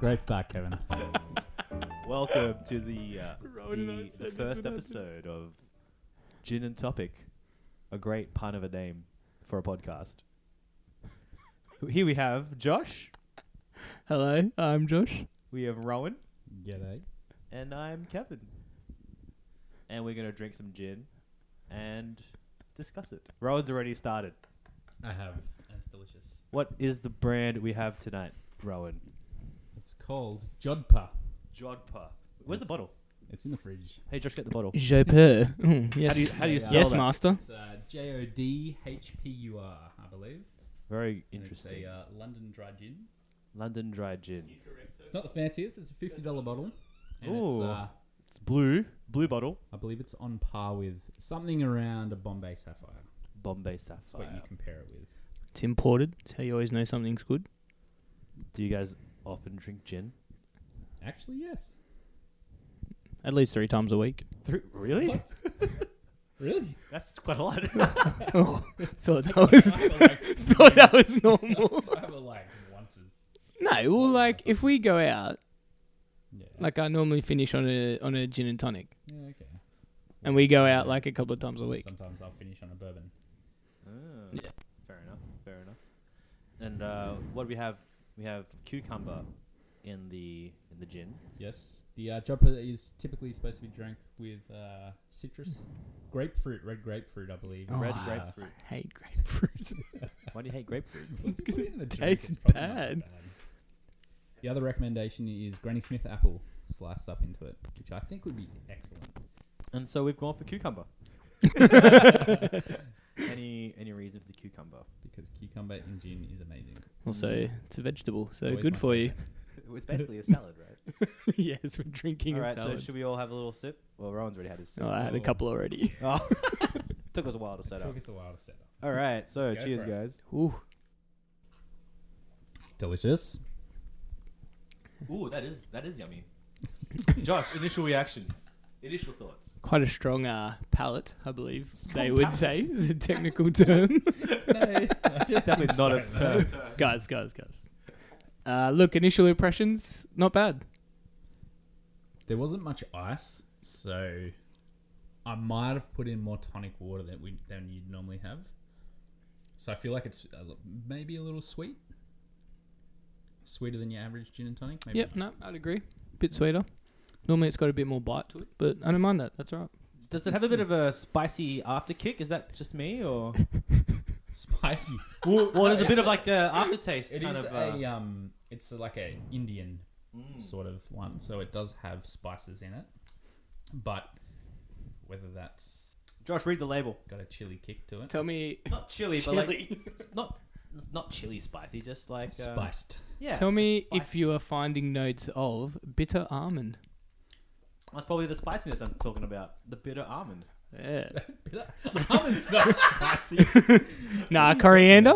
Great start, Kevin. Welcome to the first episode of Gin and Topic, a great pun of a name for a podcast. Here we have Josh, Hello, I'm Josh. we have Rowan, G'day. and I'm Kevin. And we're going to drink some gin and discuss it. Rowan's already started. I have, and it's delicious. What is the brand we have tonight, Rowan? It's called Jodpa. Jodpa. Where's the bottle? It's in the fridge. Hey, Josh, get the bottle. Je peux. Yes. How do you spell Yes, that? master. It's Jodhpur, I believe. Very And interesting. It's a London dry gin. London dry gin. It's not the fanciest. It's a $50 bottle. And Ooh. it's, It's blue bottle. I believe it's on par with something around a Bombay Sapphire. Bombay That's what Sapphire. you compare it with. It's imported. It's how you always know something's good. Do you guys often drink gin? Actually, yes. At least 3 times a week. Really? What? Really? That's quite a lot. Oh, thought that was normal. I have a like once. No, well, like if we go out, Yeah. like I normally finish on a gin and tonic, Yeah, okay. and we go out like a couple of times a week. Sometimes I'll finish on a bourbon. Yeah. Fair enough. And what do we have? We have cucumber in the gin. Yes, the Jodpa is typically supposed to be drank with citrus, red grapefruit, I believe. Red Oh. grapefruit. I hate grapefruit. Why do you hate grapefruit? Because Put it in the it drink, tastes it's probably not bad. that The other recommendation is Granny Smith apple sliced up into it, which I think would be excellent. And so we've gone for cucumber. Any reason for the cucumber? Because cucumber in gin is amazing. Also, it's a vegetable, so always good my for you. favourite. It's basically a salad, right? Yes, we're drinking All a right. So salad. should we all have a little sip? Well, Rowan's already had his sip. Oh, I had a Oh. couple already. Oh. Took us a while to set It up. took us a while to set up. All right. So Let's go cheers, for it. guys. Ooh, Delicious. Ooh, that is yummy. Josh, initial reactions, initial thoughts. quite a strong palate, I believe Strong they would palate. say is a technical term. No, It's definitely not a term. guys. Look, initial impressions, not bad. There wasn't much ice, so I might have put in more tonic water than you'd normally have. So I feel like it's maybe a little sweet. Sweeter than your average gin and tonic? Maybe Yep, not. no, I'd agree. Bit sweeter. Normally it's got a bit more bite to it, but I don't mind that. That's all right. Does it have a bit of a spicy after kick? Is that just me or? Spicy. Well, there's a bit It's of like the aftertaste It kind is of. it's like a Indian sort of one, so it does have spices in it. But whether that's Josh, read the label. got a chili kick to it. Tell me, Not chili, but like it's not chili spicy, just like Spiced. Yeah. tell me spice. if you are finding notes of bitter almond. That's probably the spiciness I'm talking about. The bitter almond. Yeah. Almond's not spicy. Nah, coriander.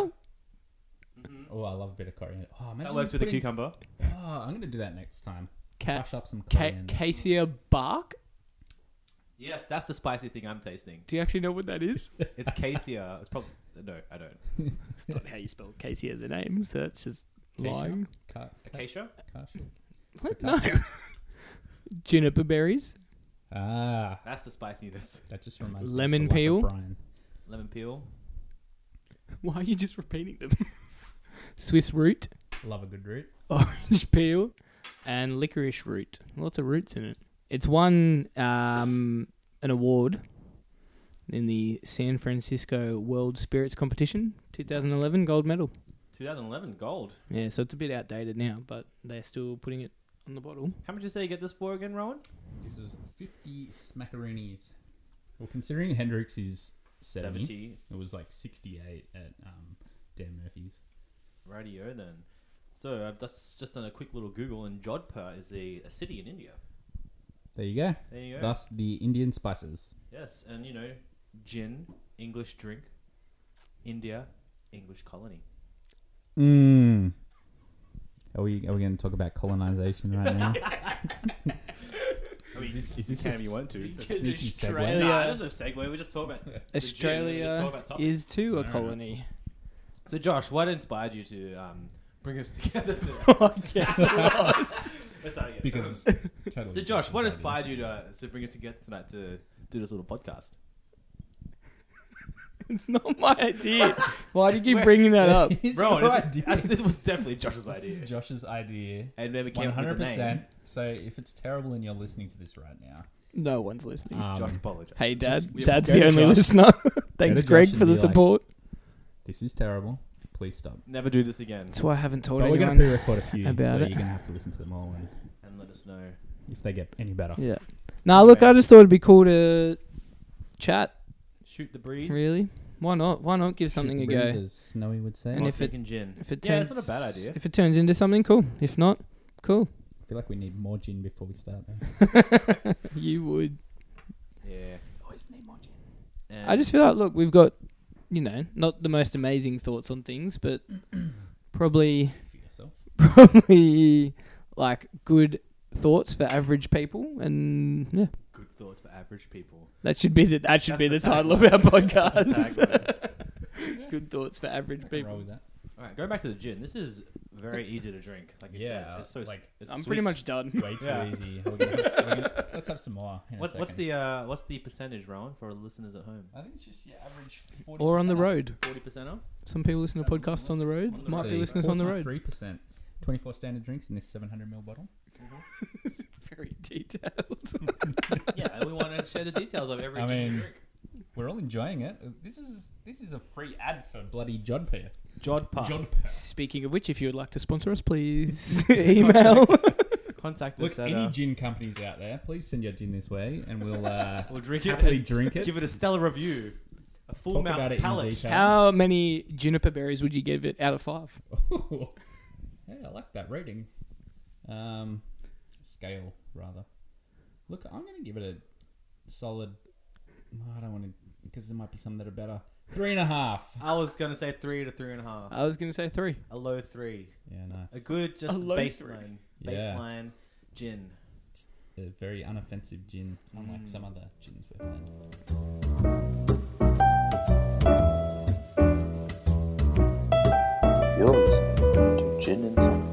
Oh, I love a bit of coriander. Oh, imagine That works with the putting- cucumber. Oh, I'm gonna do that next time. Crush up some coriander. Cassia bark. Yes, that's the spicy thing I'm tasting. Do you actually know what that is? It's cassia. It's probably no, I don't. It's not how you spell Cassia, the name, so it's just Acacia? lying. Acacia. What? No. Juniper berries. Ah, That's the spiciness. that just reminds Lemon me of the life peel? of Brian. Lemon peel. Why are you just repeating them? Swiss root, Love a good root. orange peel, and licorice root. Lots of roots in it. It's won an award in the San Francisco World Spirits Competition, 2011 gold medal. 2011 gold. Yeah, so it's a bit outdated now, but they're still putting it on the bottle. How much did you say you get this for again, Rowan? This was 50 smackaroonies. Well, considering Hendrix is 70, it was like 68 at Dan Murphy's. Radio then. So I've just done a quick little Google, and Jodhpur is a city in India. There you go. There you go. Thus, the Indian spices. Yes, and gin, English drink, India, English colony. Mmm. Are we going to talk about colonization right now? I mean, is this you can a if you want to. is this a Because sneaky Australia- segue? Nah, there's no segue. We just talk about Australia is too a Alright. colony. So, Josh, what inspired you to bring us together today. Lost. Let's start again. Because it's totally. So, Josh, what Josh's inspired you to bring us together tonight to do this little podcast? It's not my idea. Why did you swear. bringing that up? idea. It's Bro, your idea. it was definitely Josh's This idea. is Josh's idea. And then we came up with a name. 100%. So if it's terrible and you're listening to this right now, No one's listening. Josh apologized. Hey, Dad. just Dad's go the to only Josh. listener. Thanks, to Greg, Josh for and the be like, support. this is terrible. Please stop. Never do this again. That's why I haven't told But we're going anyone. to pre-record a few, about so it. you're going to have to listen to them all, and And let us know. if they get any better. Yeah. Nah, look, I just thought it'd be cool to chat. Shoot the breeze. Really? Why not? Why not give something a Shoot the breeze, go? as Snowy would say. And And if it- gin. If it Yeah, turns, it's not a bad idea. If it turns into something, cool. If not, cool. I feel like we need more gin before we start. Then. You would. Yeah. Always need more gin. And I just feel like, look, we've got, not the most amazing thoughts on things, but probably For yourself. like good thoughts for average people, and yeah, good thoughts for average people. that should be the That's the the title of tagline. our That's the podcast. Good thoughts for average I can roll people. with that. All right, going back to the gin. This is very easy to drink. Like you said, Yeah, it's so like, it's I'm sweet. pretty much done. Way too Yeah. easy. Let's have some more. In a What's second. what's the percentage, Rowan, for listeners at home? I think it's just average 40%. Or on the road. 40% off. Some people listen to podcasts on the road. On the Might road. be listeners on the road. 3%. 24 standard drinks in this 700ml bottle. Very detailed. Yeah, and we want to share the details of every I gin we mean- drink. We're all enjoying it. This is a free ad for bloody Jodpair. Jodpa. Jodpair. Speaking of which, if you would like to sponsor us, please email. Contact Look, us at any gin companies out there, please send your gin this way, and we'll we'll drink it happily and drink it. give it a stellar review. A full Talk about mouth it in palate. detail. How many juniper berries would you give it out of 5? Yeah, I like that rating. Scale rather. Look, I'm gonna give it a solid. I don't want to, because there might be some that are better. 3.5. I was gonna say 3 to 3.5. I was going to say 3. A low 3. Yeah, A nice. good just A low baseline. Yeah. Baseline gin. A very unoffensive gin, unlike some other gins we've had. You're listening to Gin and Tonic.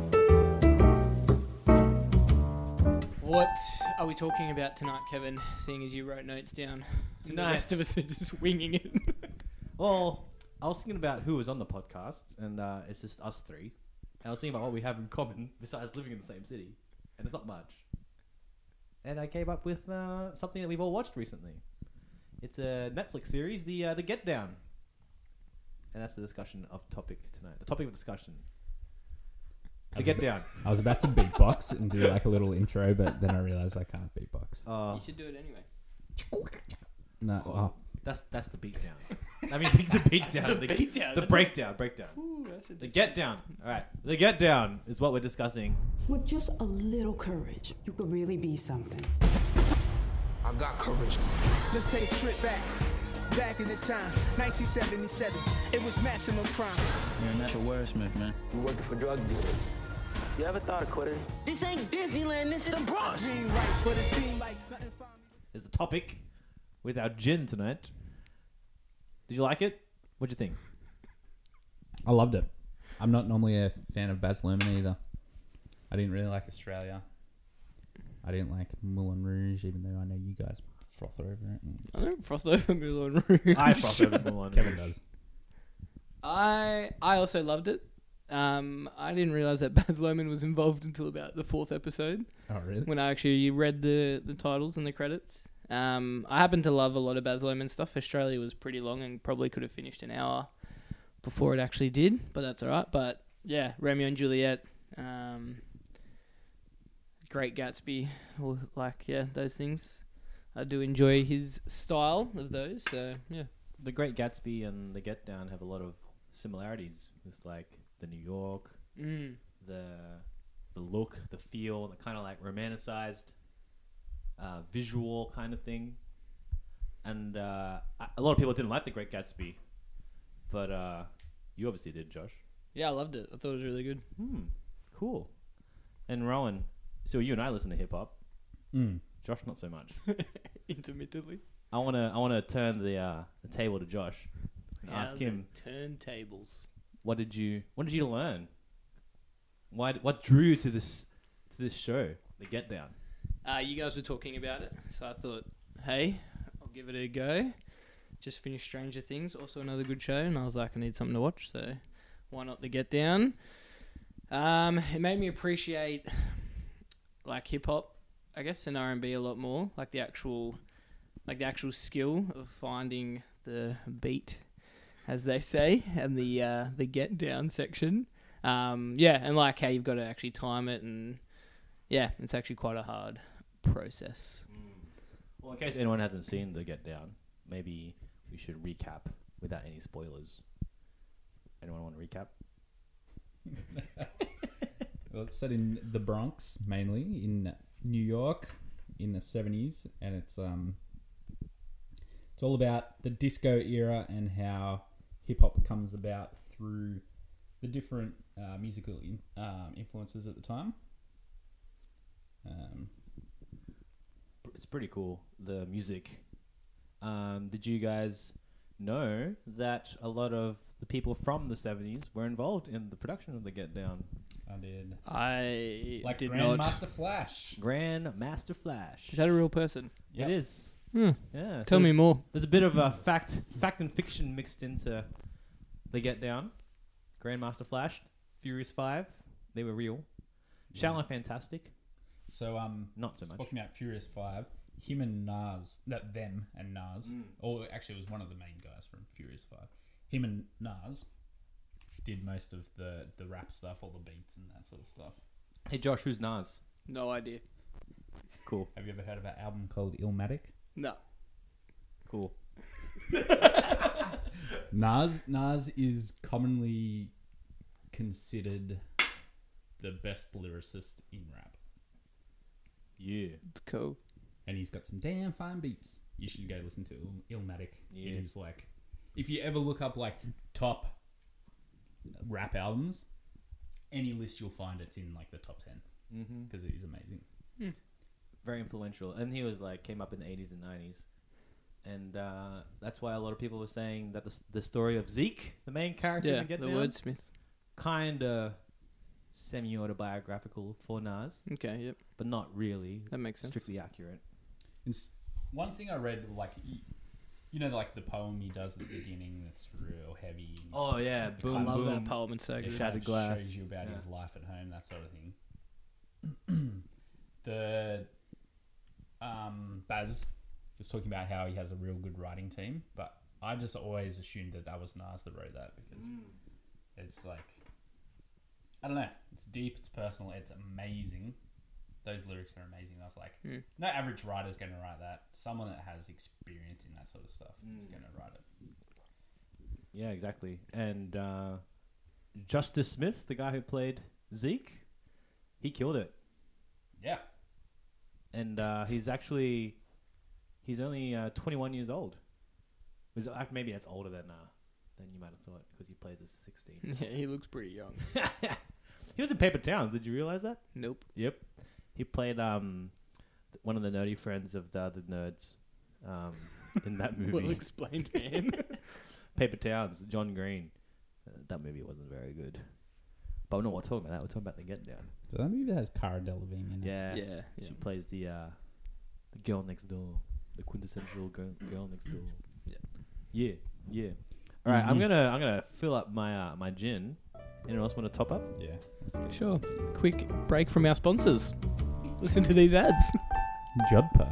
What are we talking about tonight, Kevin, seeing as you wrote notes down? And the Tonight. rest of us are just winging it. Well, I was thinking about who was on the podcast, and it's just us three. And I was thinking about what we have in common besides living in the same city, and it's not much. And I came up with something that we've all watched recently. It's a Netflix series, the Get Down, and that's the discussion of topic tonight. The topic of discussion: the Get Down. I was about to beatbox and do like a little intro, but then I realized I can't beatbox. Oh, You should do it anyway. No, oh, that's the beat down. I mean, the beat down. The beat down, The that's breakdown. Ooh, that's a The Get Down. All right, the Get Down is what we're discussing. With just a little courage, you could really be something. I got courage. Let's take a trip back. Back in the time, 1977. It was maximum crime. Man, that's your wordsmith, man. You working for drug dealers. You ever thought of quitting? This ain't Disneyland, this is the Bronx. Green right, but it seemed like nothing found me. Is the topic with our gin tonight. Did you like it? What'd you think? I loved it. I'm not normally a fan of Baz Luhrmann either. I didn't really like Australia. I didn't like Moulin Rouge, even though I know you guys froth over it. I don't froth over Moulin Rouge. I froth over Moulin Kevin Rouge. does. I also loved it. I didn't realize that Baz Luhrmann was involved until about the 4th episode Oh, really? when I actually read the titles and the credits. I happen to love a lot of Baz Luhrmann stuff. Australia was pretty long and probably could have finished an hour before it actually did, but that's all right. But yeah, Romeo and Juliet, Great Gatsby, or those things. I do enjoy his style of those. So yeah, The Great Gatsby and The Get Down have a lot of similarities with like the New York, the look, the feel, the kind of like romanticized visual kind of thing. And a lot of people didn't like The Great Gatsby, but you obviously did, Josh. yeah, I loved it. I thought it was really good. Cool. And Rowan, so you and I listen to hip hop. Mm. Josh, not so much. Intermittently. I wanna turn the table to Josh and ask him Turntables. what did you learn What drew you to this show, The Get Down? You guys were talking about it, so I thought, hey, I'll give it a go. Just finished Stranger Things, also another good show, and I was like, I need something to watch, so why not The Get Down? It made me appreciate like hip hop, I guess, and R&B a lot more, like the actual skill of finding the beat, as they say, and the get down section. And like how you've got to actually time it, and yeah, it's actually quite a hard process. Well, in case anyone hasn't seen The Get Down, maybe we should recap without any spoilers. Anyone want to recap? Well, it's set in the Bronx, mainly in New York, in the 70s, and it's all about the disco era and how hip hop comes about through the different musical influences at the time. It's pretty cool, the music. Did you guys know that a lot of the people from the 70s were involved in the production of The Get Down? I did. I Like did Grandmaster not. Flash. Grandmaster Flash. Is that a real person? Yep. It is. Hmm. Yeah. so Tell me more. There's a bit of a fact and fiction mixed into The Get Down. Grandmaster Flash, Furious 5, they were real. Shaolin Fantastic, So, not so much. talking about Furious 5, him and Nas, them and Nas, or actually it was one of the main guys from Furious 5. Him and Nas did most of the rap stuff, all the beats and that sort of stuff. Hey Josh, who's Nas? No idea. Cool. Have you ever heard of an album called Illmatic? No. Cool. Nas is commonly considered the best lyricist in rap, Yeah. Cool. and he's got some damn fine beats. You should go listen to Illmatic. Yeah. It is like, if you ever look up like top rap albums, any list you'll find it's in like the top 10 because it is amazing. Very influential, and he was like came up in the 80s and 90s, and that's why a lot of people were saying that the story of Zeke, the main character in Yeah, The Get the Down, wordsmith. kind of semi-autobiographical for Nas, Okay, yep. but not really That makes sense. strictly accurate. One thing I read, like you know, like the poem he does at the beginning that's real heavy. Oh yeah, boom, I love boom. that poem. It's so It good. Shattered kind of glass. shows you about Yeah. his life at home, that sort of thing. The Baz was talking about how he has a real good writing team, but I just always assumed that was Nas that wrote that because it's like, I don't know, it's deep, it's personal, it's amazing. Those lyrics are amazing. I was like, no average writer's going to write that. Someone that has experience in that sort of stuff is going to write it. Yeah, exactly. And Justice Smith, the guy who played Zeke, he killed it. Yeah. And he's only 21 years old. Maybe that's older than you might have thought because he plays as 16. Yeah, he looks pretty young. He was in Paper Towns. Did you realize that? Nope. Yep. He played one of the nerdy friends of the other nerds in that movie. Well explained, man. Paper Towns, John Green. That movie wasn't very good. But we're not talking about that. We're talking about The Get Down. So that movie has Cara Delevingne in it. Yeah. Yeah, yeah. She plays the girl next door. The quintessential girl next door. Yeah. Yeah. All right, I'm gonna fill up my gin. Anyone else want to top up? Yeah. Sure. Quick break from our sponsors. Listen to these ads. Jodhpur.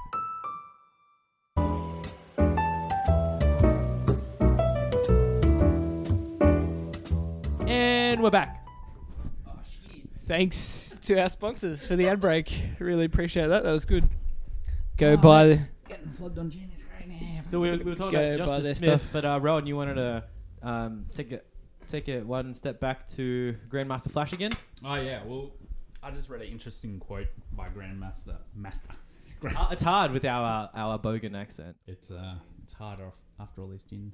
And we're back. Thanks to our sponsors for the ad break. Really appreciate that. That was good. Go buy the... Getting flogged on gin is great now. So we were talking Go about buy their Justice Smith, stuff. but Rowan, you wanted to take it one step back to Grandmaster Flash again. Oh yeah, well, I just read an interesting quote by Grandmaster. It's hard with our Bogan accent. It's hard after all these gins.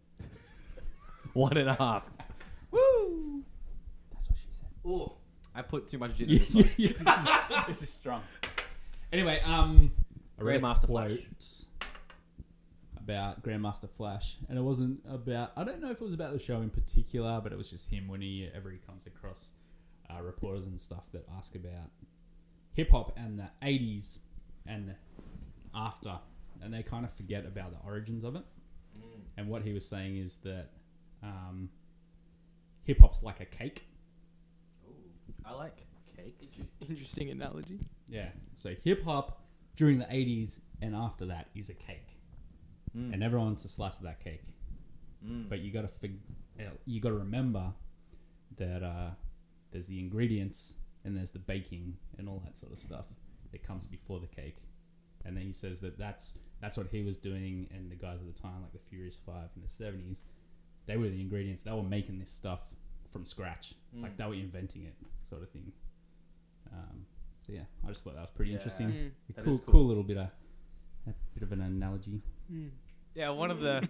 1.5. Woo! That's what she said. Ooh, I put too much gin in this one. This is strong. Anyway, I read Grandmaster a Flash. quote about Grandmaster Flash, and it wasn't about. I don't know if it was about the show in particular, but it was just him whenever he comes across reporters and stuff that ask about hip hop and the 80s and after, and they kind of forget about the origins of it. And what he was saying is that hip hop's like a cake. I like cake. Interesting analogy. Yeah. So hip hop during the 80s and after that is a cake, and everyone wants a slice of that cake. But you got to remember that there's the ingredients and there's the baking and all that sort of stuff that comes before the cake. And then he says that that's what he was doing, and the guys at the time, like the Furious Five in the 70s, they were the ingredients. They were making this stuff from scratch, like they were inventing it, sort of thing. So yeah, I just thought that was pretty interesting. That Cool, is cool. cool little bit of an analogy. Yeah, one of the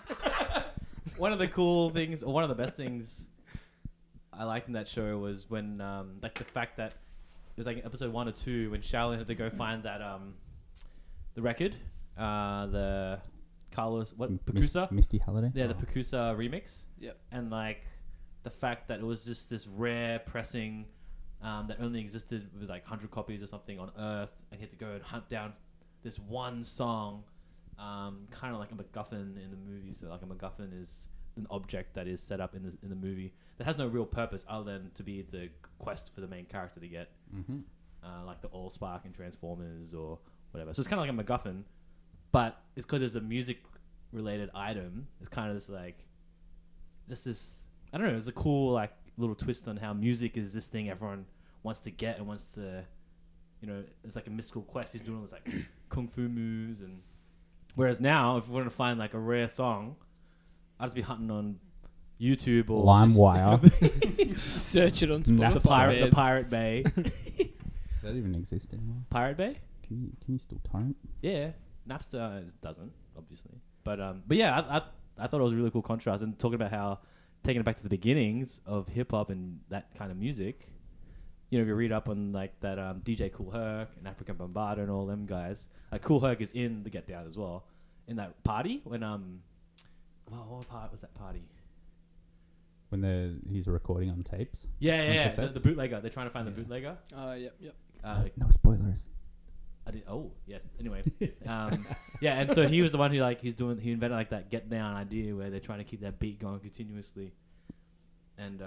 cool things, or one of the best things I liked in that show was when, like the fact that it was like in episode 1 or 2 when Shaolin had to go find that the record, the Carlos Pacusa, Misty Halliday. yeah, the Pacusa remix. Yep. And like the fact that it was just this rare pressing that only existed with like 100 copies or something on Earth, and he had to go and hunt down this one song, kind of like a MacGuffin in the movie. So like a MacGuffin is an object that is set up in the movie that has no real purpose other than to be the quest for the main character to get, like the Allspark in Transformers or whatever. So it's kind of like a MacGuffin, but it's because it's a music related item. It's kind of this like, just this, I don't know, it's a cool like little twist on how music is this thing everyone wants to get and wants to, you know, it's like a mystical quest. He's doing all this like kung fu moves, and whereas now if we want to find like a rare song, I'd just be hunting on YouTube or LimeWire. Search it on Nah. Spotify. the Pirate Bay. Does that even exist anymore? Pirate Bay? Can you still torrent? Yeah, Napster doesn't, obviously, but yeah, I thought it was a really cool contrast, and talking about how taking it back to the beginnings of hip hop and that kind of music. You know, if you read up on like that DJ Kool Herc and African Bambaataa and all them guys, like Kool Herc is in the Get Down as well, in that party when what part was that party? When he's recording on tapes. Yeah, cassettes? the bootlegger. They're trying to find the bootlegger. Yep. No spoilers. I did. Oh, yes. Anyway, yeah, and so he was the one who like he invented like that Get Down idea where they're trying to keep that beat going continuously. And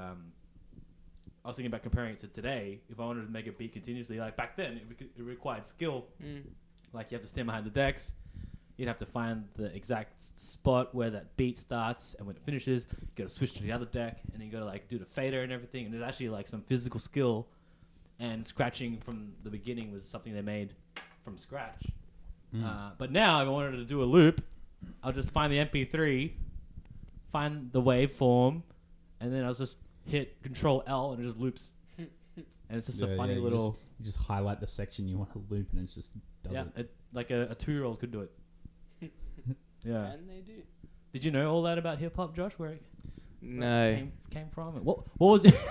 I was thinking about comparing it to today. If I wanted to make a beat continuously, like back then, it required skill. Like you have to stand behind the decks. You'd have to find the exact spot where that beat starts, and when it finishes, you got to switch to the other deck, and then you got to like do the fader and everything. And there's actually like some physical skill. And scratching from the beginning was something they made from scratch. But now, if I wanted to do a loop, I'll just find the MP3, find the waveform, and then I'll just hit Control L, and it just loops. And it's just a funny little. You just highlight the section you want to loop, and it just does it. Like a 2-year-old could do it. Yeah. And they do. Did you know all that about hip hop, Josh? Where it No. came from? What was it?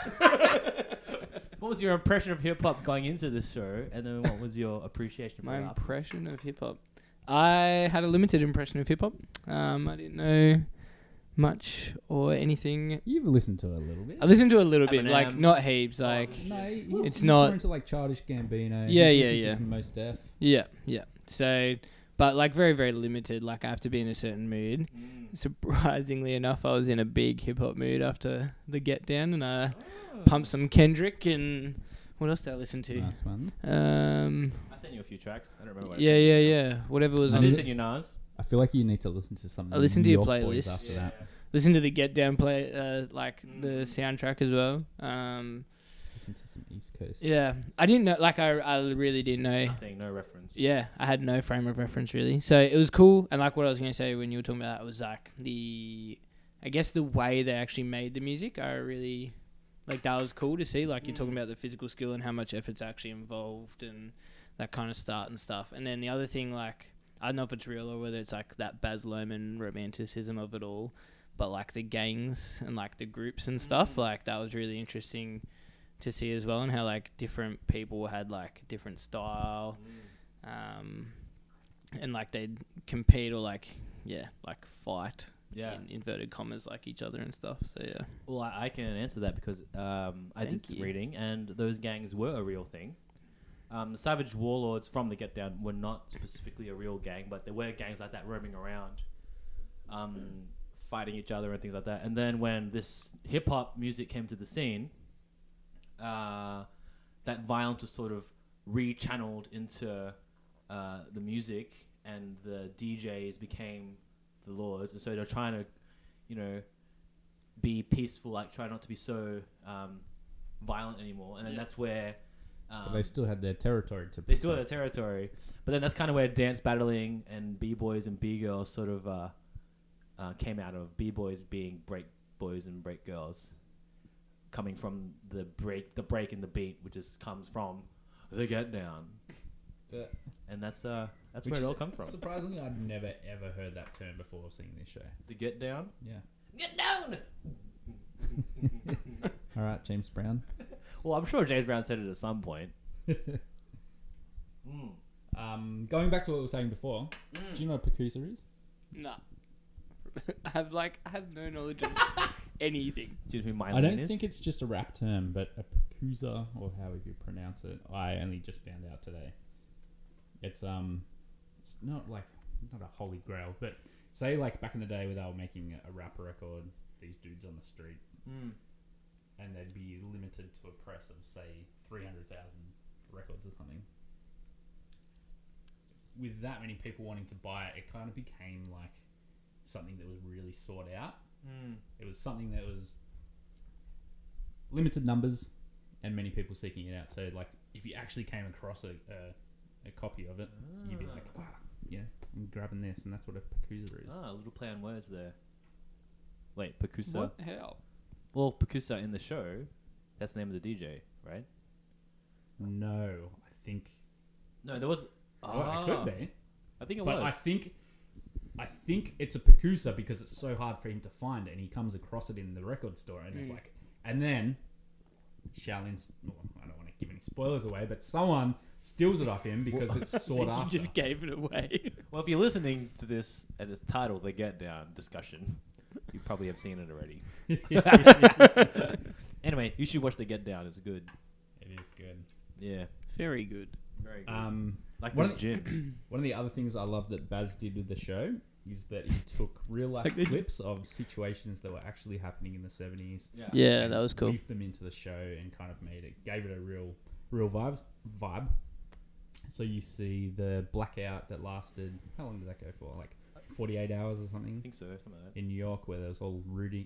What was your impression of hip hop going into this show, and then what was your appreciation for My it afterwards? impression of hip hop. I had a limited impression of hip hop. I didn't know much or anything. You've listened to it a little bit. I listened to a little bit, Eminem. like not heaps. Like No, It's he's not- more into like Childish Gambino. Yeah, He's yeah, listened to yeah. some Mos Def. yeah. So, but like very very limited. Like I have to be in a certain mood. Surprisingly enough, I was in a big hip hop mood after the Get Down, and I pumped some Kendrick and what else did I listen to? Nice one. I sent you a few tracks. I don't remember. What I Yeah, sent you. yeah. Whatever was I on. did send you Nas. I feel like you need to listen to some. I listened to New your York boys playlist. after that. Listen to the Get Down play, like the soundtrack as well. Listen to some East Coast. Yeah, I didn't know. Like I really didn't know. Nothing, no reference. Yeah, I had no frame of reference really. So it was cool. And like what I was going to say when you were talking about that was like I guess the way they actually made the music, I really, like that was cool to see. Like you're talking about the physical skill and how much effort's actually involved and that kind of start and stuff. And then the other thing, like, I don't know if it's real or whether it's like that Baz Luhrmann romanticism of it all, but like the gangs and like the groups and stuff, like that was really interesting to see as well, and how like different people had like different style, and like they'd compete or like fight Yeah. in inverted commas like each other and stuff. So yeah. Well, I can answer that because I did Thank some you. reading, and those gangs were a real thing. The Savage Warlords from the Get Down were not specifically a real gang, but there were gangs like that roaming around, fighting each other and things like that. And then when this hip hop music came to the scene, that violence was sort of re-channeled into the music, and the DJs became the lords. And so they're trying to, be peaceful, like try not to be so violent anymore. And then that's where But they still had their territory to they still had protect. their territory. But then that's kind of where dance battling and b-boys and b-girls sort of came out of. B-boys being break boys and break girls, coming from the break in the beat, which comes from the Get Down. And that's where it all comes from. Surprisingly, I'd never ever heard that term before seeing this show. The Get Down. Yeah. Get down. All right, James Brown. Well, I'm sure James Brown said it at some point. Going back to what we were saying before, do you know what Pacusa is? Nah. I have no knowledge of anything. Do you know who I Mylene don't is? think it's just a rap term, but a Pacusa, or however you pronounce it, I only just found out today. It's not a holy grail, but say like back in the day where they were making a rap record, these dudes on the street, and they'd be limited to a press of say 300,000 records or something. With that many people wanting to buy it, it kind of became like something that was really sought out. It was something that was limited numbers and many people seeking it out. So like if you actually came across a copy of it, you'd be like, I'm grabbing this, and that's what a Pacusa is. A little play on words there. Wait, Pacusa? What hell? Well, Pacusa in the show, that's the name of the DJ, right? No, I think No, there was... it could be. I think it But was. I think it's a Pacusa because it's so hard for him to find, and he comes across it in the record store, and it's like, and then Shaolin's. Well, I don't want to give any spoilers away, but someone steals it off him because it's sought You after. just gave it away. Well, if you're listening to this and it's titled The Get Down Discussion, you probably have seen it already. Anyway, you should watch The Get Down. It's good. It is good. Yeah. Very good. Very good. Like one this gin. One of the other things I love that Baz did with the show is that he took real life clips of situations that were actually happening in the 70s. Yeah, that was cool. Weaved them into the show and kind of gave it a real vibe. So you see the blackout that lasted, how long did that go for? Like 48 hours or something? I think so, something like that. In New York, where there was all looting.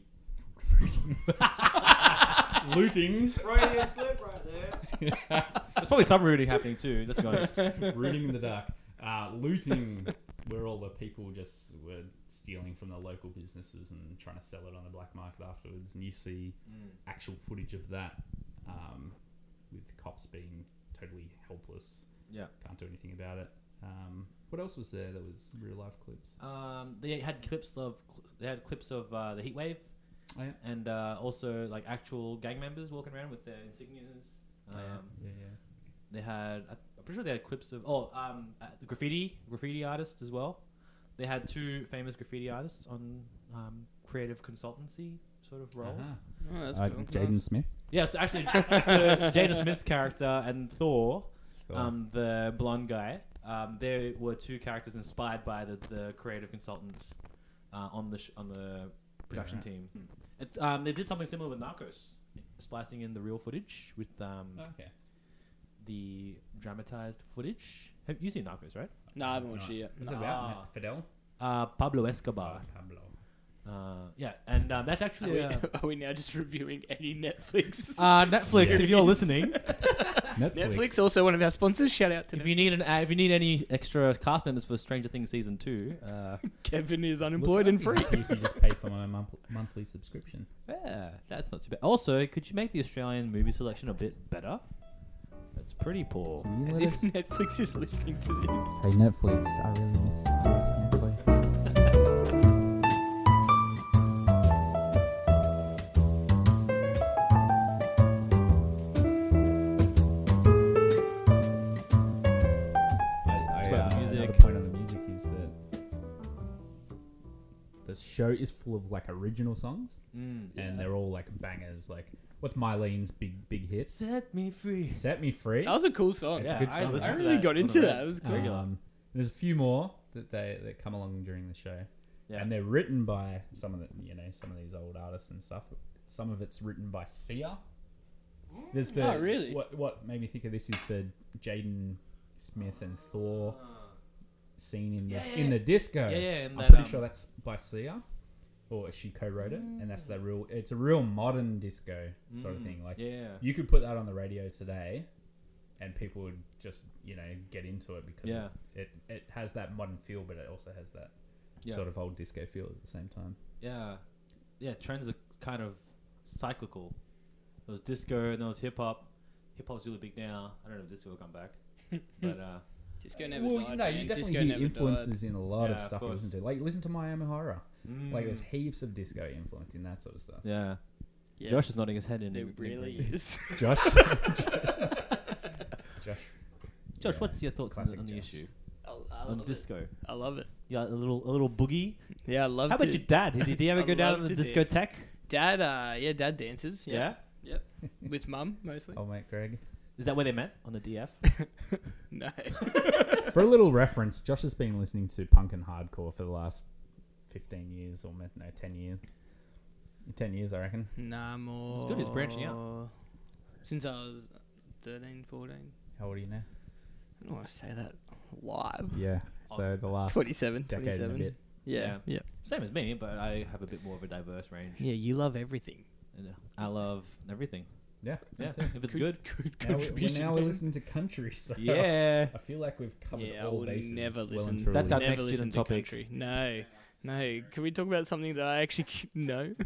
Freudian slip right there. There's probably some rooting happening too, let's be honest. Rooting in the dark. Looting, where all the people just were stealing from the local businesses and trying to sell it on the black market afterwards. And you see actual footage of that with cops being totally helpless. Yeah. Can't do anything about it. What else was there that was real life clips? They had clips of the heat wave. Oh, yeah. And also like actual gang members walking around with their insignias. Yeah. They had, I'm pretty sure they had clips of the graffiti artists as well. They had two famous graffiti artists on creative consultancy sort of roles. Oh, that's cool. Jaden Smith. Yeah, so actually, Jada Smith's character and Thor. The blonde guy. There were two characters inspired by the creative consultants on the production team. It's, they did something similar with Narcos, splicing in the real footage with the dramatized footage. Have you seen Narcos, right? No, I haven't watched it yet. What's it about? Fidel? Pablo Escobar. Pablo. Yeah, and that's actually Are we now just reviewing any Netflix? Netflix. If you're listening, Netflix, also one of our sponsors. Shout out to if you need any extra cast members for Stranger Things season 2, Kevin is unemployed and free. If you just pay for my monthly subscription. yeah, that's not too bad. Also, could you make the Australian movie selection a bit better? That's pretty poor. As if Netflix is listening to this. Hey Netflix, I really miss Netflix. The point of the music is that the show is full of like original songs, and they're all like bangers. Like, what's Mylene's big hit? Set me free. Set Me Free. That was a cool song. It's a good song. listened I to really that got on into the that. way. It was great. There's a few more that come along during the show, and they're written by some of these old artists and stuff. Some of it's written by Sia. There's the Oh, really? What made me think of this is the Jaden Smith and Thor scene in the disco. and I'm that, pretty sure that's by Sia, or she co-wrote it, and that's it's a real modern disco sort of thing. Like, you could put that on the radio today, and people would just get into it because it has that modern feel, but it also has that sort of old disco feel at the same time. Trends are kind of cyclical. There was disco and there was hip hop. Hip hop's really big now. I don't know if disco will come back, but Disco never Well, died. you man. definitely Disco hear never influences died. in a lot of Yeah, of stuff you course. listen to. Like, listen to Miami Horror. Like, there's heaps of disco influence in that sort of stuff. yeah. Yes. Josh is nodding his head in. There really is. Josh. Josh. Josh, what's your thoughts Classic on the Josh. issue I on love it. disco? I love it. Yeah, a little boogie. Yeah, I love How it. about your dad? Did he ever I go down love to the to discotheque? Dad, Dad dances. Yeah. Yep. With mum, mostly. Oh, mate, Greg. Is that where they met on the DF? No. For a little reference, Josh has been listening to punk and hardcore for the last 15 years, or 10 years. 10 years, I reckon. Nah, more. It's good, he's branching out. Since I was 13, 14. How old are you now? I don't want to say that live. Yeah. So the last 27. decade 27. and a bit. Yeah. Yeah. Same as me, but I have a bit more of a diverse range. Yeah, you love everything. And, I love everything. Yeah. Yeah, me too. if it's good. Good Now we're listening to country, so Yeah. I feel like we've covered Yeah, I all would bases. never well listen. and truly. That's our Never next listen gin to topic. country. No. Can we talk about something that I actually know?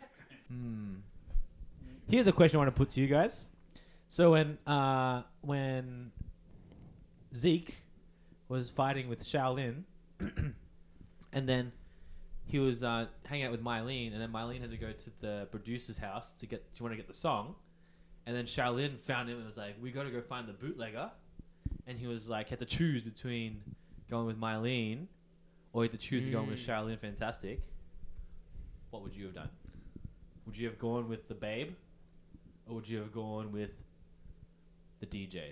Here's a question I want to put to you guys. So when Zeke was fighting with Shaolin, and then he was hanging out with Mylene, and then Mylene had to go to the producer's house she wanted to get the song, and then Shaolin found him and was like, "We got to go find the bootlegger," and he was like, had to choose between going with Mylene or he had to choose to go with Shaolin Fantastic. What would you have done? Would you have gone with the babe, or would you have gone with the DJ?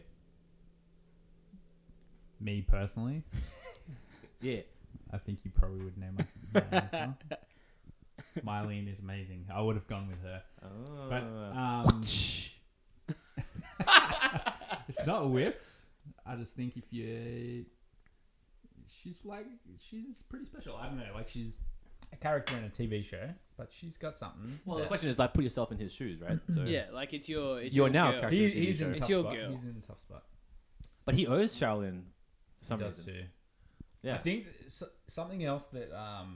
Me personally, Yeah. I think you probably would know my answer. Mylene is amazing. I would have gone with her. Oh. But it's not whipped. I just think she's pretty special. I don't know, like she's a character in a TV show, but she's got something. Well, the question is like, put yourself in his shoes, right? So, Yeah, like it's your You're now girl. a character. He's in a It's tough your spot. girl. He's in a tough spot. but he owes Shaolin for some He does reason. too. Yeah. I think something else that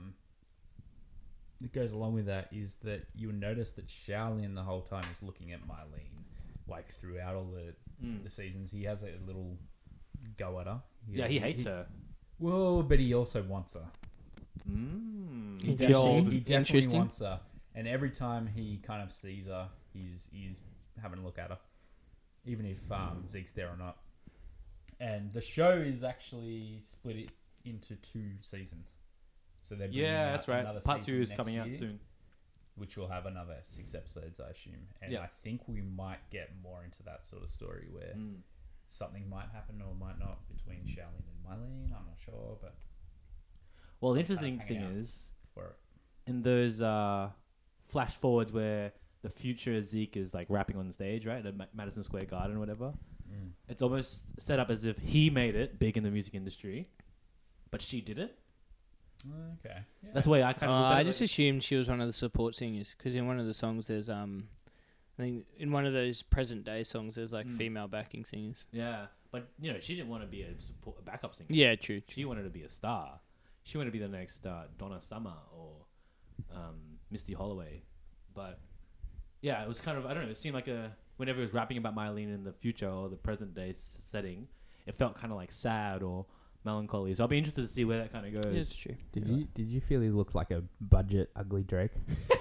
that goes along with that is that you'll notice that Shaolin the whole time is looking at Mylene, like throughout all the seasons. He has a little go at her. He hates her. Well, but he also wants her. He Interesting. definitely Interesting. wants her, and every time he kind of sees her, he's having a look at her, even if Zeke's there or not. And the show is actually split into 2 seasons. So they're bringing out That's right. another Part 2 season is next coming out year, soon. which will have another 6 episodes, I assume. And Yeah. I think we might get more into that sort of story where something might happen or might not between Shaolin and Mylene. I'm not sure, but Well, the interesting hanging thing out is, for it. in those flash forwards where the future Zeke is like rapping on stage, right, at Madison Square Garden or whatever, it's almost set up as if he made it big in the music industry, but she did it. Okay. Yeah. That's the way I kind of looked at I it. just assumed she was one of the support singers because in one of the songs there's I think in one of those present day songs there's like female backing singers. Yeah, but she didn't want to be a backup singer. Yeah, true. She wanted to be a star. She wanted to be the next Donna Summer or Misty Holloway. But yeah, it was kind of, I don't know, it seemed like whenever he was rapping about Mylene in the future or the present day setting, it felt kind of like sad or melancholy. So I'll be interested to see where that kind of goes. Yeah, it's true. Did you feel he looked like a budget ugly Drake?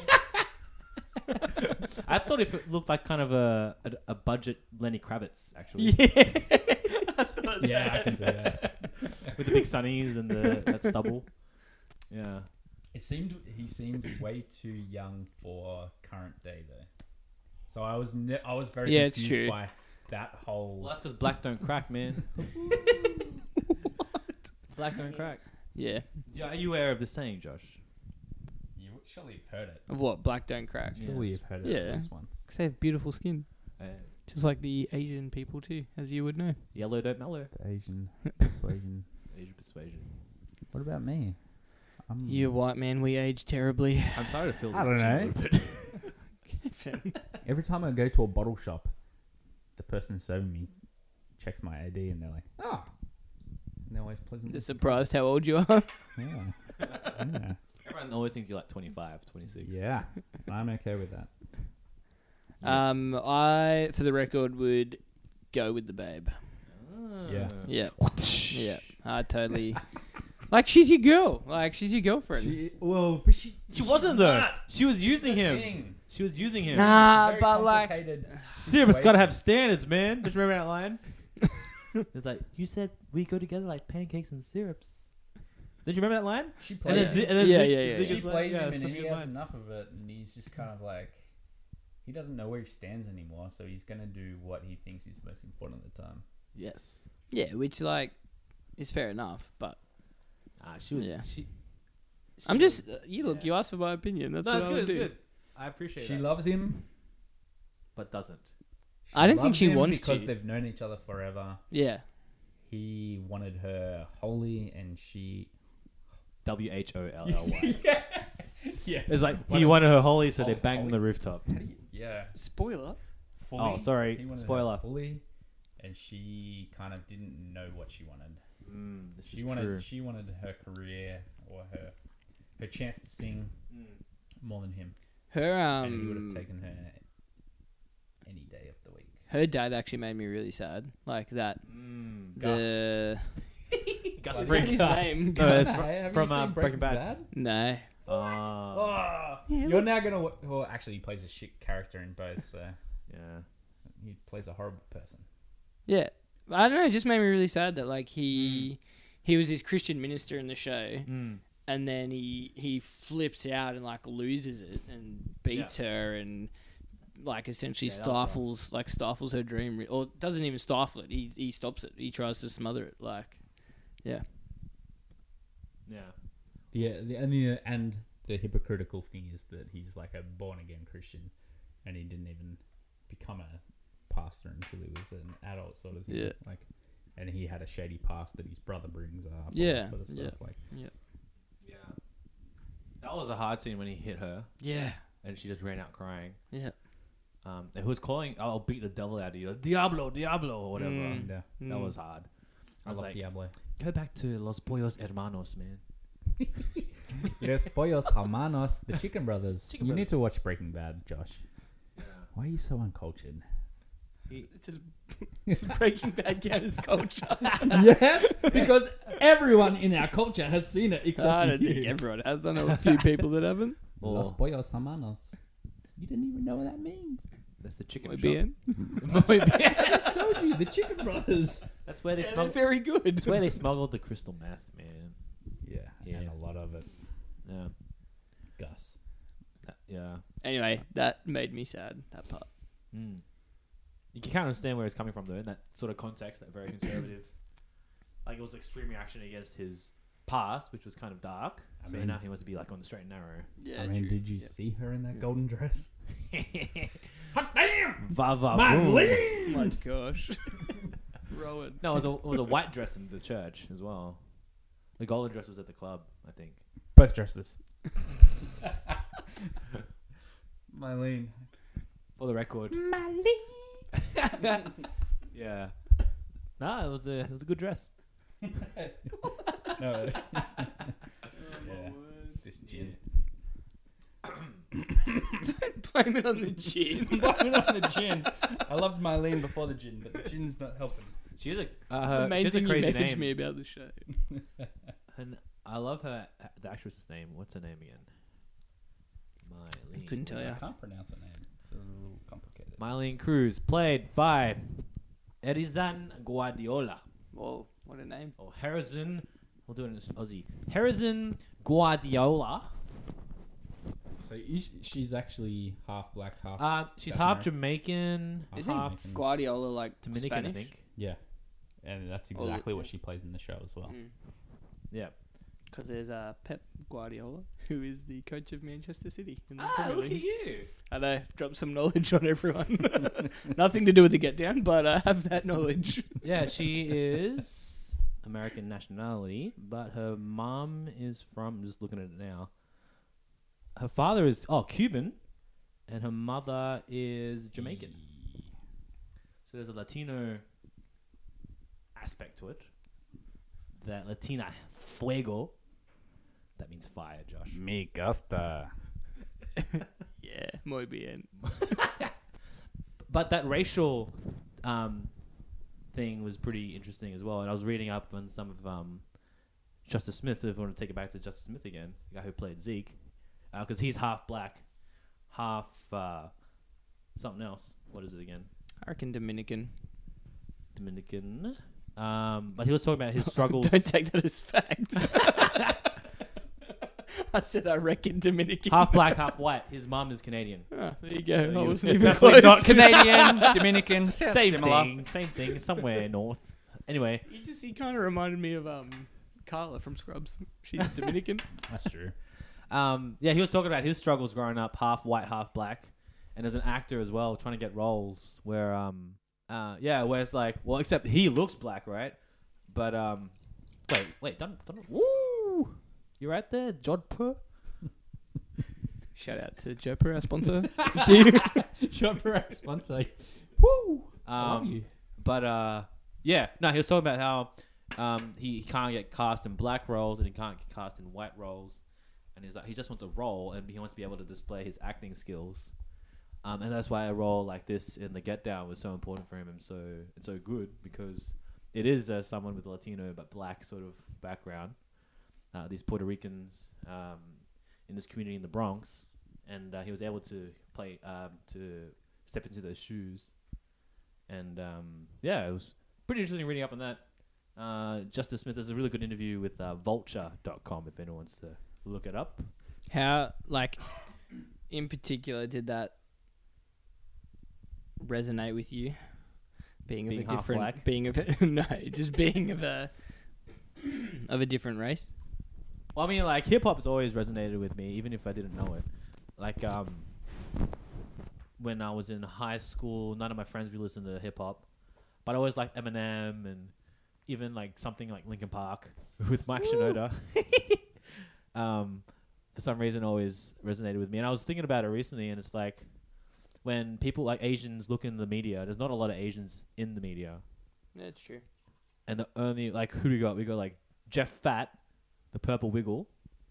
I thought if it looked like kind of a budget Lenny Kravitz, actually. Yeah, I can see that. With the big sunnies and that stubble. Yeah. he seemed way too young for current day though. So I was very It's confused true. by that whole. Well, that's because black don't crack, man. Black don't crack. Yeah. Are you aware of this saying, Josh? You surely have heard it. Of what? Black don't crack. Surely you've heard it Yeah. at least once. Because they have beautiful skin. Just like the Asian people too, as you would know. Yellow don't mellow. The Asian persuasion. Asian persuasion. What about me? You white man, we age terribly. I'm sorry to feel. I don't know. Every time I go to a bottle shop, the person serving me checks my ID and they're like, "Oh," and they're always pleasant. They're surprised how old you are. Yeah. Yeah. Everyone always thinks you're like 25, 26. Yeah. I'm okay with that. I, for the record, would go with the babe. Yeah. Yeah. Yeah. I totally. Like, she's your girl. Like, she's your girlfriend. But she wasn't though. She was using him. She was using him. Nah, but like. Syrup's gotta have standards, man. Don't you remember that line? It's like, you said we go together like pancakes and syrups. Did you remember that line? She And plays. then Yeah. She Ziggy's like, plays yeah, him, such and a he good has line. enough of it, and he's just kind of like, he doesn't know where he stands anymore, so he's gonna do what he thinks is most important at the time. Yes. Yeah, which, like, is fair enough, but. She was. Yeah. She I'm just. You asked for my opinion. That's what I would do. I appreciate She that. loves him. But doesn't. I don't think Loves she him wants because to. they've known each other forever. Yeah. He wanted her holy, and she. WHOLLY. Yeah. It's like he wanted her holy, so they Holy- banged on the rooftop. Yeah. Spoiler. Fully. Oh, sorry. He wanted her Spoiler. fully, and she kind of didn't know what she wanted. This She wanted her career or her chance to sing more than him, Her and he would have taken her any day of the week. her dad actually made me really sad. Like that. The Gus Is that Fring. his name? No, it's Have from you seen Breaking Bad. No. You're now gonna. Well, actually, he plays a shit character in both, so Yeah. he plays a horrible person. Yeah. I don't know. It just made me really sad that like he was this Christian minister in the show, and then he flips out and like loses it and beats her and like essentially Yeah, that was stifles her dream, or doesn't even stifle it. He stops it. He tries to smother it. Like, yeah. Yeah. And the hypocritical thing is that he's like a born again Christian, and he didn't even become a pastor until he was an adult, sort of thing. Yeah. Like, and he had a shady past that his brother brings up. all Yeah, that sort of stuff. yeah. Like, Yeah. That was a hard scene when he hit her Yeah. and she just ran out crying. Yeah. And who was calling, I'll beat the devil out of you. Diablo, Diablo, or whatever. yeah. That was hard. I was love like, Diablo. go back to Los Pollos Hermanos, man. Yes, Pollos Hermanos, the Chicken Brothers. Chicken you Brothers. need to watch Breaking Bad, Josh. Why are you so uncultured? It's Breaking Bad count as culture. Yes, because everyone in our culture has seen it except I for don't you. think everyone has. I know a few people that haven't. Los Pollos Hermanos. You didn't even know what that means. That's the chicken Muy shop. bien. I just told you, the Chicken Brothers. That's where they They're smuggled. very good. That's where they smuggled the crystal meth, man. Yeah, and a lot of it. Yeah. Gus. Yeah. Anyway, that made me sad. That part. You can kind of understand where he's coming from, though, in that sort of context, that very conservative. Like, it was extreme reaction against his past, which was kind of dark. I So mean- now he wants to be, like, on the straight and narrow. Yeah. I mean, did you see her in that golden dress? Va va Man, boom. Oh my gosh. Rowan. No, it was a white dress in the church as well. The golden dress was at the club, I think. Both dresses. Mylene. For the record. Yeah. Nah, it was a good dress. No. Yeah. This gin. Blame it on the gin. Blame it on the gin. I loved Mylene before the gin, but the gin's not helping. She has a The she main has a thing you crazy messaged name. me about the show. And I love her, the actress's name. What's her name again? Mylene. Couldn't tell I you. can't pronounce her name. It's a little complicated. Mylene Cruz, played by Erizan Guardiola. Whoa, what a name. Or Harrison. We'll do it in Aussie. Harrison Guardiola. So she's actually half black, half. She's South half American. Jamaican, Isn't half Guardiola like Dominican, Spanish? I think. Yeah, and that's Or- exactly what she plays in the show as well. Yeah. Because there's Pep Guardiola, who is the coach of Manchester City in the Ah, Premier look at League. you. And I dropped some knowledge on everyone. Nothing to do with the get down, but I have that knowledge. Yeah, she is American nationality, but her mom is from. Just looking at it now. Her father is Cuban, and her mother is Jamaican. So there's a Latino aspect to it. That Latina fuego. That means fire, Josh. Me gusta. Yeah, muy bien. But that racial thing was pretty interesting as well. And I was reading up on some of Justice Smith. If I want to take it back to Justice Smith again, the guy who played Zeke, because he's half black, half something else. What is it again? I reckon Dominican. Dominican. But he was talking about his struggles. Don't take that as fact. I said I reckon Dominican. Half black, half white. His mom is Canadian. Ah, there you go. So I you- wasn't it's even definitely close. not Canadian, Dominican, sounds Same similar. thing. Same thing. Somewhere north. Anyway, He kind of reminded me of Carla from Scrubs. She's Dominican. That's true. yeah, he was talking about his struggles growing up, half white, half black, and as an actor as well, trying to get roles where, where it's like, well, except he looks black, right? But wait, don't, woo, you right there, Jodhpur? Shout out to Joe Per, our sponsor. Thank you. Shop for our sponsor. Woo! I love you. But yeah, no, he was talking about how he can't get cast in black roles and he can't get cast in white roles, and he's like, he just wants a role and he wants to be able to display his acting skills. And that's why a role like this in The Get Down was so important for him and so good, because it is someone with a Latino but black sort of background. These Puerto Ricans in this community in the Bronx, and he was able to play to step into those shoes. And yeah, it was pretty interesting reading up on that. Justice Smith, there's a really good interview with vulture.com if anyone wants to look it up. How, like, in particular, did that resonate with you? Being Being of a half different, black? being of a, no, just being of a different race. Well, I mean, like, hip-hop has always resonated with me, even if I didn't know it. Like, when I was in high school, none of my friends really listened to hip-hop. But I always liked Eminem and even, like, something like Linkin Park with Mike Shinoda. For some reason, always resonated with me. And I was thinking about it recently, and it's like, when people like Asians look in the media, there's not a lot of Asians in the media. That's true. And the only, like, who do we got? We got, like, Jeff Fat, the Purple Wiggle.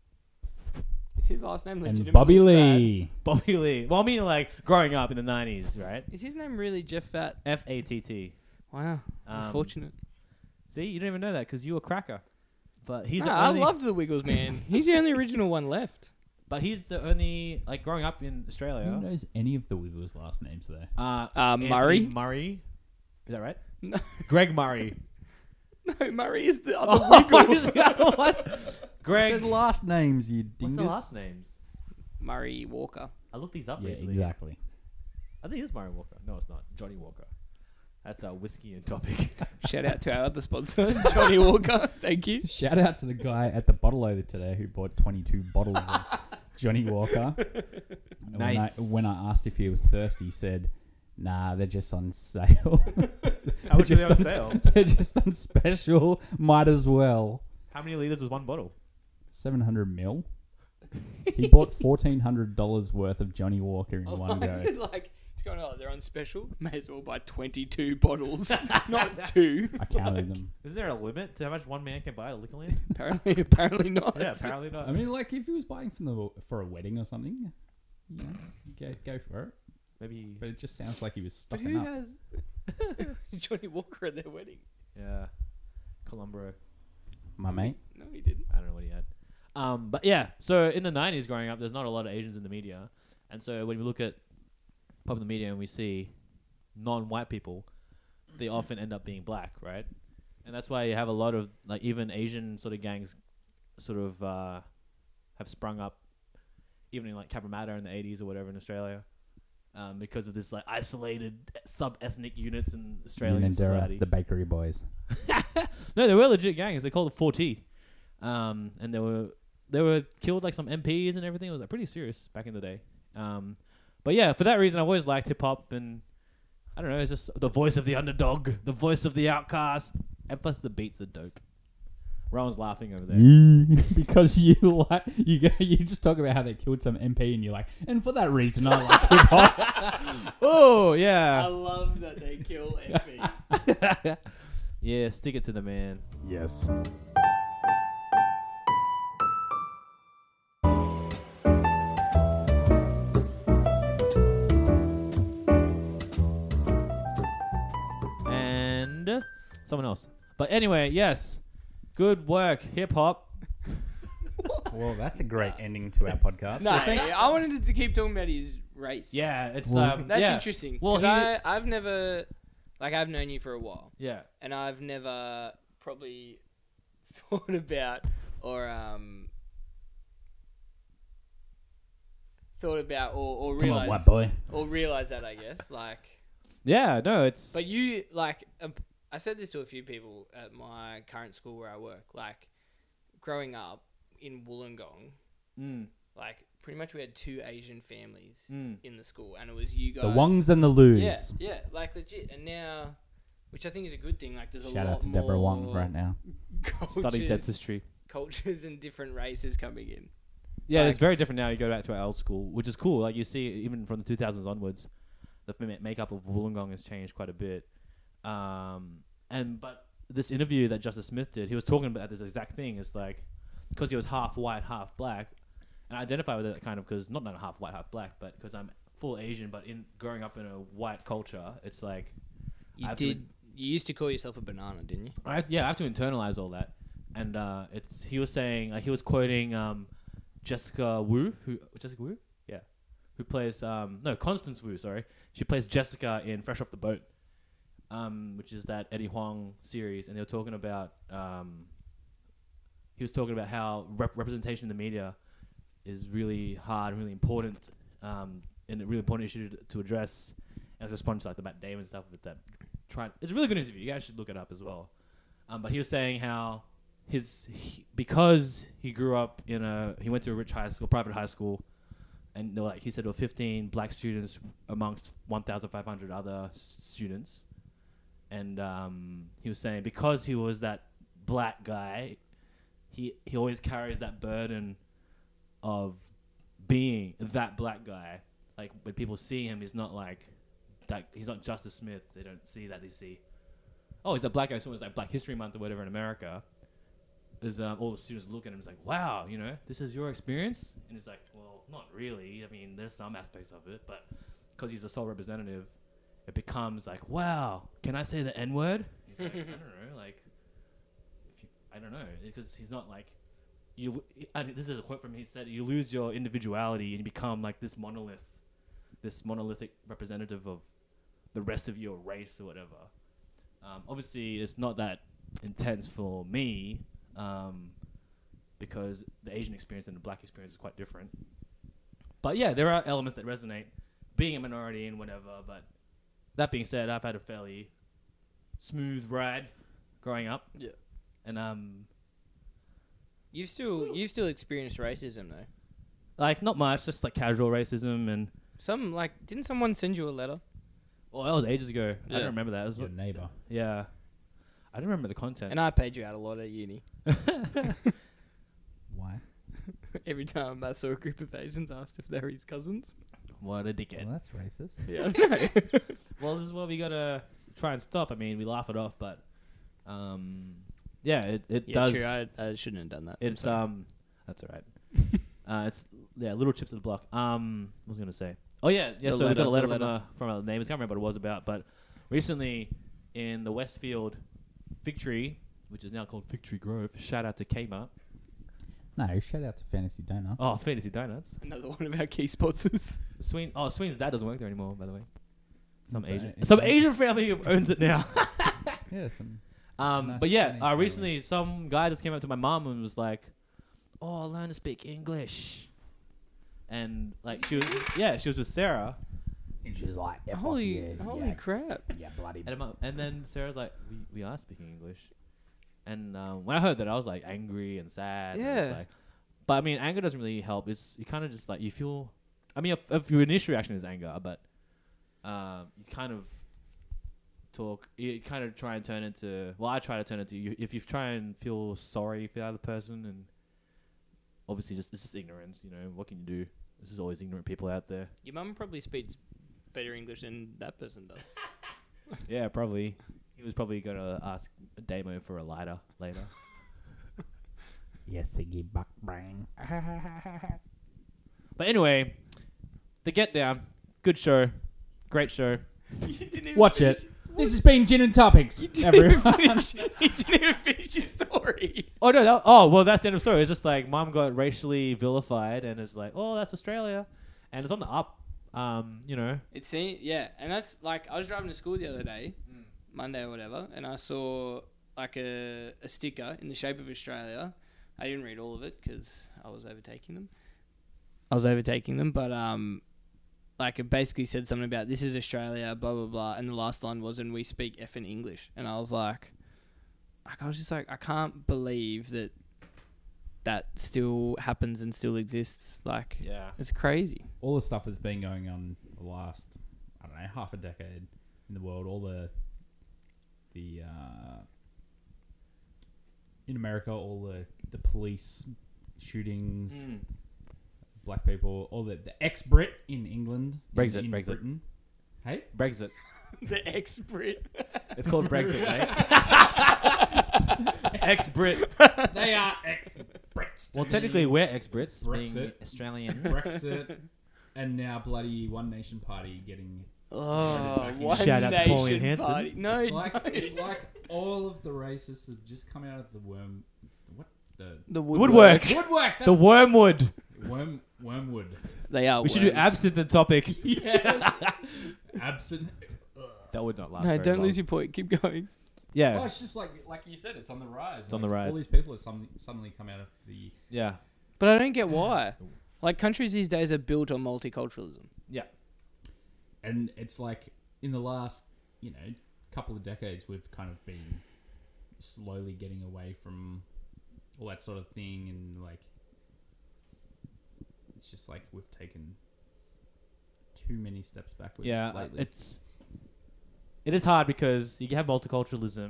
Is his last name And legitimately Bobby Fat? Lee. Bobby Lee. Well, I mean, like, growing up in the 90s, right? Is his name really Jeff Fat? F-A-T-T. Wow, unfortunate. See, you don't even know that because you were cracker. But he's No, the I only, loved the Wiggles, man. He's the only original one left. But he's the only, like, growing up in Who Australia. knows any of the Wiggles' last names though? Anthony Murray? Murray. Is that right? No, Greg Murray. no, Murray is the other Oh, Wiggle. who's the other one? Greg. last names, you What's dingus. the last names? Murray Walker. I looked these up Yeah, recently. exactly. I think it's Murray Walker. No, it's not. Johnny Walker. That's our whiskey and topic. Shout out to our other sponsor, Johnny Walker. Thank you. Shout out to the guy at the bottle over today who bought 22 bottles of Johnny Walker. And Nice. When I asked if he was thirsty, he said, "Nah, they're just on sale. How much are they Just on sale? They're just on special. Might as well. How many liters was one bottle? 700 mil. He bought $1,400 worth of Johnny Walker in one go. Like, he's going, oh, they're on special. May as well buy 22 bottles, not 2. I counted them. Isn't there a limit to how much one man can buy at Liquorland? Apparently not. Yeah, apparently not. I mean, like if he was buying for a wedding or something, you know, go for it. Maybe. But it just sounds like he was But stocking who up. has Johnny Walker at their wedding? Yeah. Columbro. My mate. No, he didn't. I don't know what he had. But yeah, so in the 90s growing up, there's not a lot of Asians in the media. And so when we look at popular media and we see non-white people, they often end up being black, right? And that's why you have a lot of, like, even Asian sort of gangs sort of have sprung up even in like Cabramatta in the 80s or whatever in Australia, because of this like isolated sub-ethnic units in Australian society. The Bakery Boys. No, they were legit gangs. They called it 4T, and they were killed like some MPs and everything. It was like pretty serious back in the day. But yeah, for that reason, I've always liked hip hop, and I don't know, it's just the voice of the underdog, the voice of the outcast, and plus the beats are dope. Rowan's laughing over there. Because you just talk about how they killed some MP and you're like, and for that reason I like hip hop. Oh yeah, I love that they kill MPs. yeah, stick it to the man. Yes. And someone else. But anyway, yes. Good work, hip hop. Well, that's a great ending to our podcast. No, I wanted to keep talking about his race. Yeah, it's That's yeah. interesting. Well, Because I've never, I've known you for a while, Yeah. and I've never probably thought about or Come realized on, white boy. or realized that, I guess, like. Yeah, no, it's But you, like, I said this to a few people at my current school where I work. Like, growing up in Wollongong, like, pretty much we had 2 Asian families in the school, and it was you guys. The Wongs and the Loos. Yeah, like, legit. And now, which I think is a good thing, like, there's a Shout lot out to more Deborah Wong right now. studying dentistry. cultures and different races coming in. Yeah, Like- it's very different now. You go back to our old school, which is cool. Like you see, even from the 2000s onwards, the makeup of Wollongong has changed quite a bit. But this interview that Justice Smith did, he was talking about this exact thing. It's like because he was half white, half black, and I identify with it kind of because not half white, half black, but because I'm full Asian. But in growing up in a white culture, it's like You used to call yourself a banana, didn't you? I have to internalize all that. And he was saying, he was quoting Jessica Wu, who plays Constance Wu. Sorry, she plays Jessica in Fresh Off the Boat, which is that Eddie Huang series. And they were talking about he was talking about how representation in the media is really hard, really important, and a really important issue to address. And respond to like the Matt Damon stuff with that. It's a really good interview. You guys should look it up as well. But he was saying how because he grew up he went to a rich private high school, and he said there were 15 black students amongst 1,500 other students, and he was saying because he was that black guy, he always carries that burden of being that black guy. Like when people see him, he's not like that. He's not Justice Smith. They don't see that. They see, oh, he's that black guy. So it's like Black History Month or whatever in America. There's all the students look at him. It's like, wow, this is your experience, and he's like, well, not really. I mean, there's some aspects of it, but because he's a sole representative, it becomes like, wow, can I say the N-word? He's like, I don't know, like, I don't know, because he's not like you. And this is a quote from him. He said, "You lose your individuality and you become like this monolithic representative of the rest of your race or whatever." Obviously, it's not that intense for me. Because the Asian experience and the black experience is quite different. But yeah, there are elements that resonate, being a minority and whatever. But that being said, I've had a fairly smooth ride growing up. Yeah. And You've still experienced racism though. like not much, just like casual racism and. Didn't someone send you a letter? Well, that was ages ago. I Yeah. don't remember that. It was Your neighbor. yeah. I don't remember the content. And I paid you out a lot at uni. Why? Every time I saw a group of Asians, asked if they were his cousins. What a dickhead. Well, that's racist. Yeah, I know. Well, this is what we gotta try and stop. I mean, we laugh it off, but yeah, it does. True. I shouldn't have done that. It's that's all right. It's little chips of the block. What was I gonna say? Oh yeah. So we got a letter from our neighbours. I can't remember what it was about, but recently in the Westfield Fig Tree, which is now called Fig Tree Grove. Shout out to Kmart. No, shout out to Fantasy Donut. Oh, Fantasy Donuts. Another one of our key sponsors. Sween's dad doesn't work there anymore, by the way. Some It's Asian family owns it now. Yeah, nice But yeah, Chinese family. recently some guy just came up to my mom and was like, "Oh, I learned to speak English." and like she was with Sarah. And she was like, F Holy off, yeah, crap! yeah, bloody. And then Sarah's like, we are speaking English. And when I heard that, I was like angry and sad. And it's Yeah. like, but I mean, anger doesn't really help. It's you kind of just like you feel. I mean, if your initial reaction is anger, but you kind of talk. You kind of try and turn into. Well, I try to turn into. If you try and feel sorry for the other person, and obviously it's just ignorance. You know, what can you do? There's always ignorant people out there. Your mum probably speaks better English than that person does. Yeah, probably. He was probably going to ask Damo for a lighter later. Yes, Siggy Buck Brain. But anyway, The Get Down, good show, great show. Watch it. This has been Gin and Topics. Everyone. He didn't even finish his story. Oh no! Well, that's the end of the story. It's just like mom got racially vilified, and it's like, oh, that's Australia, and it's on the up. You know, It seemed, yeah, and that's like I was driving to school the other day, Monday or whatever, and I saw like a sticker in the shape of Australia. I didn't read all of it because I was overtaking them. But like it basically said something about this is Australia, blah blah blah, and the last line was, and we speak effing English, and I was like I was just like, I can't believe that still happens and still exists. Like, yeah, it's crazy. All the stuff that's been going on the last, I don't know, half a decade in the world, all the in America, all the police shootings, black people, all the ex-Brit in England, Brexit, in Brexit. Britain. Hey, Brexit. The ex-Brit. It's called Brexit, mate. Ex-Brit. they are ex-Brits. Well, technically, we're ex-Brits, being Brexit. Australian. Brexit, and now bloody One Nation Party getting. Oh, One Shout out to Nation Pauline Hanson. Party. No, It's like all of the racists have just come out of the worm. What the Woodwork. woodwork? The wormwood. Wormwood. They are. We should do worms. absinthe and topic. Yes. Absent. That would not last. No, very don't long. lose your point. Keep going. Yeah. Well, it's just like you said, it's on the rise. It's on the rise. All these people have suddenly come out of the. Yeah. But I don't get why. Like countries these days are built on multiculturalism. Yeah. And it's like in the last, couple of decades, we've kind of been slowly getting away from all that sort of thing, and like it's just like we've taken too many steps backwards. Yeah, lately. it is hard because you have multiculturalism.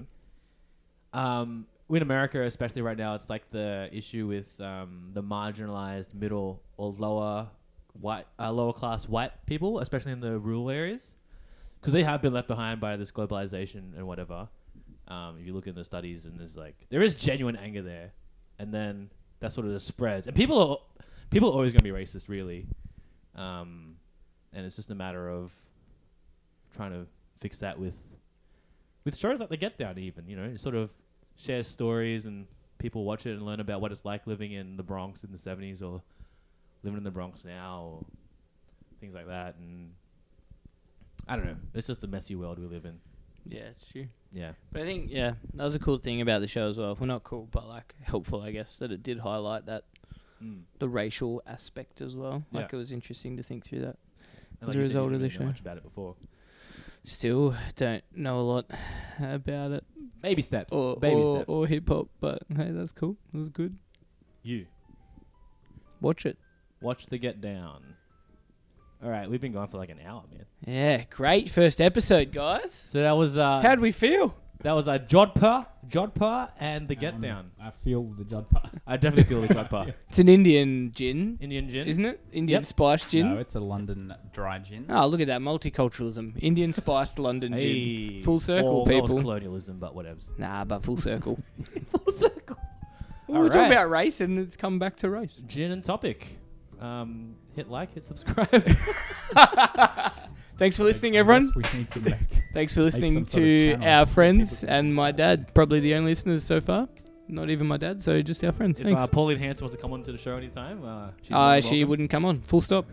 In America, especially right now, it's like the issue with the marginalized middle or lower class white people, especially in the rural areas, because they have been left behind by this globalization and whatever. If you look in the studies, and there is genuine anger there, and then that sort of just spreads, and people are always going to be racist, really, and it's just a matter of trying to fix that with shows like The Get Down. Even it sort of shares stories, and people watch it and learn about what it's like living in the Bronx in the 70s, or living in the Bronx now, or things like that. And I don't know, it's just a messy world we live in. Yeah, it's true. Yeah. But I think, that was a cool thing about the show as well. Well, not cool, but like helpful, I guess, that it did highlight that the racial aspect as well. Like it was interesting to think through that And as like a you said, you result of didn't the really know show. much about it before. Still don't know a lot about it Baby steps. or hip hop, but hey, that's cool. It was good. You Watch it. watch The Get Down. All right, we've been going for like an hour, man. Yeah, great first episode, guys. So that was How'd we feel? that was Jodhpur, and The Get Down. I feel the Jodhpur. I definitely feel the Jodhpur. It's an Indian gin, Indian gin, isn't it? Indian Yep. spiced gin. No, it's a London dry gin. Oh, look at that multiculturalism. Indian spiced London Hey. gin. Full circle, That was people. colonialism, but whatevs. Nah, but full circle. Full circle. We were talking about race, and it's come back to race. Gin and topic. Hit like, hit subscribe. Thanks for listening, everyone. We need to make. Thanks for listening some sort of to channel our for friends people to and my dad. Probably the only listeners so far. Not even my dad, so just our friends. If Thanks. Pauline Hanson wants to come onto the show anytime, she's more than She welcome. wouldn't come on. Full stop.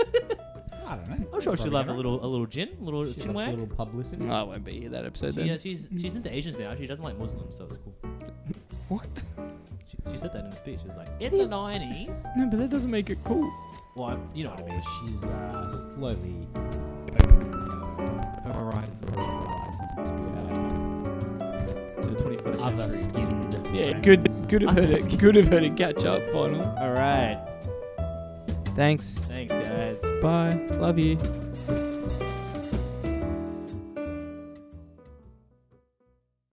I don't know. I'm sure she'll love a Probably little gin, a little She chin loves a wag. little publicity. I won't be here that episode then. She's into Asians now. She doesn't like Muslims, so it's cool. What? She said that in a speech. She was like, in the 90s. No, but that doesn't make it cool. Well, you know what I mean. She's slowly Her horizons to to the 21st other century. skinned. Yeah, friends. good of her to catch up finally. All right. Thanks. Thanks, guys. Bye. Love you.